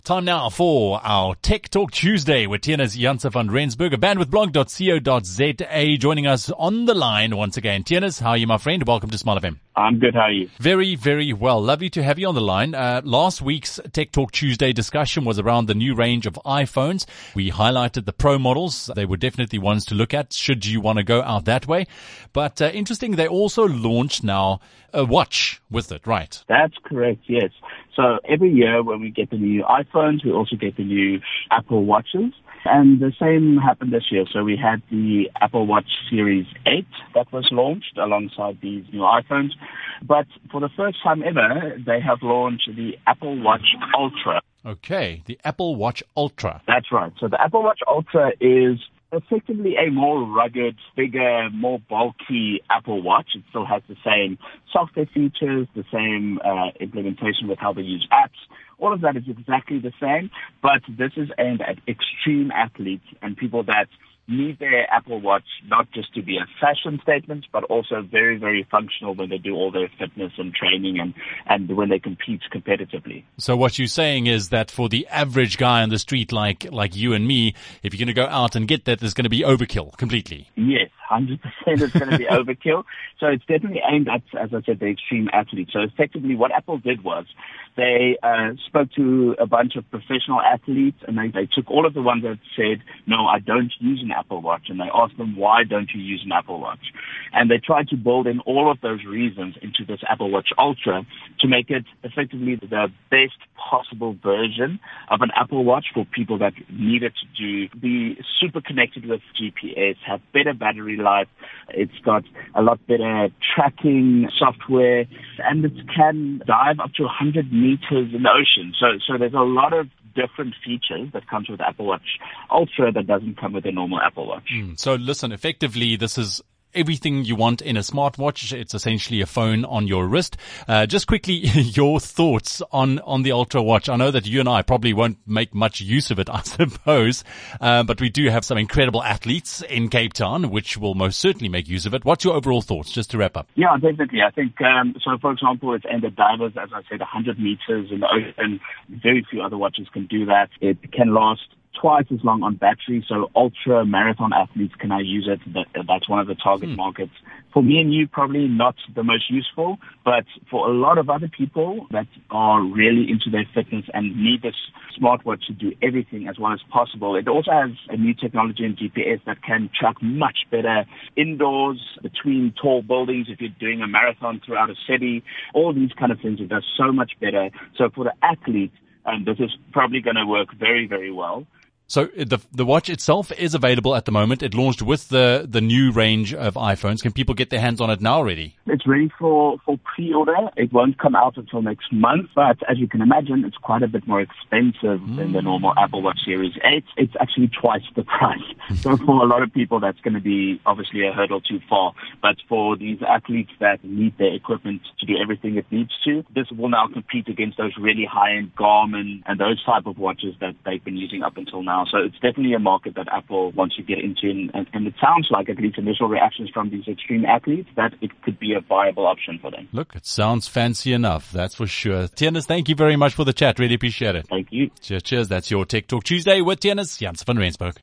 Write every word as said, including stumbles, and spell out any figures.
Time now for our Tech Talk Tuesday with Tienus Janse van Rensburg, bandwidthblog dot co dot za, joining us on the line once again. Tienus, how are you, my friend? Welcome to Smile F M. I'm good. How are you? Very, very well. Lovely to have you on the line. Uh, last week's Tech Talk Tuesday discussion was around the new range of iPhones. We highlighted the Pro models. They were definitely ones to look at should you want to go out that way. But uh, interesting, they also launched now a watch with it, right? That's correct, yes. So every year when we get the new iPhones, we also get the new Apple Watches. And the same happened this year. So we had the Apple Watch Series eight that was launched alongside these new iPhones. But for the first time ever, they have launched the Apple Watch Ultra. Okay, the Apple Watch Ultra. That's right. So the Apple Watch Ultra is effectively a more rugged, bigger, more bulky Apple Watch. It still has the same software features, the same uh, implementation with how they use apps. All of that is exactly the same, but this is aimed at extreme athletes and people that need their Apple Watch not just to be a fashion statement, but also very, very functional when they do all their fitness and training and, and when they compete competitively. So what you're saying is that for the average guy on the street like like you and me, if you're going to go out and get that, there's going to be overkill completely. Yes, one hundred percent it's going to be overkill. So it's definitely aimed at, as I said, the extreme athlete. So effectively what Apple did was they uh, spoke to a bunch of professional athletes and they, they took all of the ones that said, no, I don't use an Apple Watch. And they asked them, why don't you use an Apple Watch? And they tried to build in all of those reasons into this Apple Watch Ultra to make it effectively the best possible version of an Apple Watch for people that need it to do, be super connected with G P S, have better battery life. It's got a lot better tracking software, and it can dive up to one hundred meters in the ocean. So, so there's a lot of different features that comes with Apple Watch Ultra that doesn't come with a normal Apple Watch. Mm. So listen, effectively, this is everything you want in a smartwatch. It's essentially a phone on your wrist. Uh, just quickly, your thoughts on, on the Ultra Watch. I know that you and I probably won't make much use of it, I suppose, uh, but we do have some incredible athletes in Cape Town, which will most certainly make use of it. What's your overall thoughts, just to wrap up? Yeah, definitely. I think, um, so for example, it's aimed at divers, as I said, one hundred meters in the ocean. Very few other watches can do that. It can last twice as long on battery, so ultra marathon athletes can now use it. That, that's one of the target hmm. markets. For me and you, probably not the most useful, but for a lot of other people that are really into their fitness and need this smartwatch to do everything as well as possible. It also has a new technology in G P S that can track much better indoors, between tall buildings, if you're doing a marathon throughout a city, all these kind of things. It does so much better. So for the athlete, um, this is probably going to work very, very well. So the the watch itself is available at the moment. It launched with the, the new range of iPhones. Can people get their hands on it now already? It's ready for, for pre-order. It won't come out until next month, but as you can imagine, it's quite a bit more expensive mm. than the normal Apple Watch Series eight. It's actually twice the price. So for a lot of people, that's going to be obviously a hurdle too far. But for these athletes that need their equipment to do everything it needs to, this will now compete against those really high-end Garmin and those type of watches that they've been using up until now. So it's definitely a market that Apple wants to get into, and, and it sounds like, at least initial reactions from these extreme athletes, that it could be a viable option for them. Look, it sounds fancy enough, that's for sure. Tienus, thank you very much for the chat. Really appreciate it. Thank you. Cheers, cheers. That's your Tech Talk Tuesday with Tienus Janse van Rensburg.